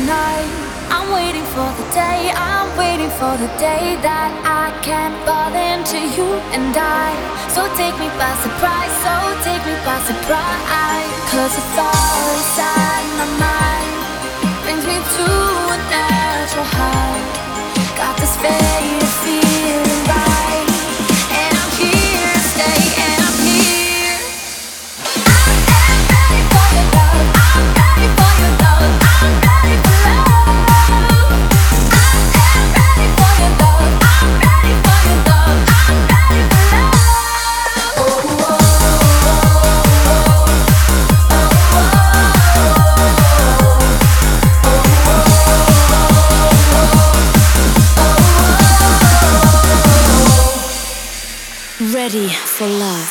tonight. I'm waiting for the day, I'm waiting for the day that I can fall into you and I. So take me by surprise, so take me by surprise. Cause the thought inside my mind brings me to a natural high. Got this faded feeling right, and I'm here to stay, and I'm here. I am ready for your love, I'm ready for your love, I'm ready for love. I am ready for your love, I'm ready for your love, I'm ready for love. Oh, oh, oh, oh, Ready for love.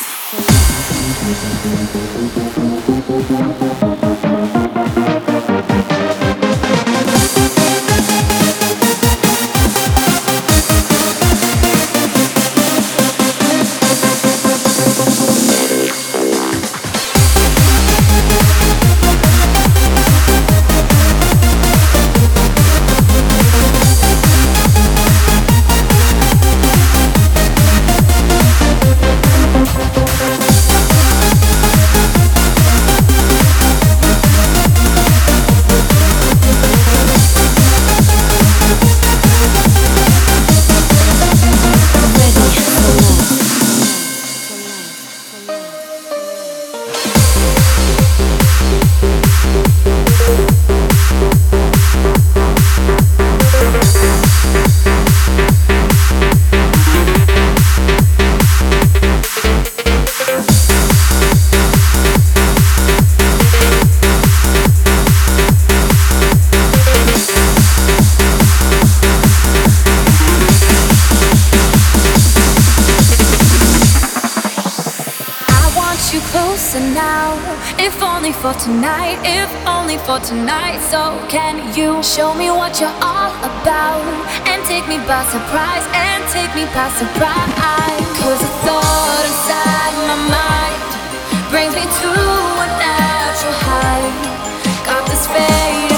you closer now, if only for tonight, if only for tonight. So can you show me what you're all about, and take me by surprise, and take me by surprise. Cause the thought inside my mind brings me to a natural high. Got this fate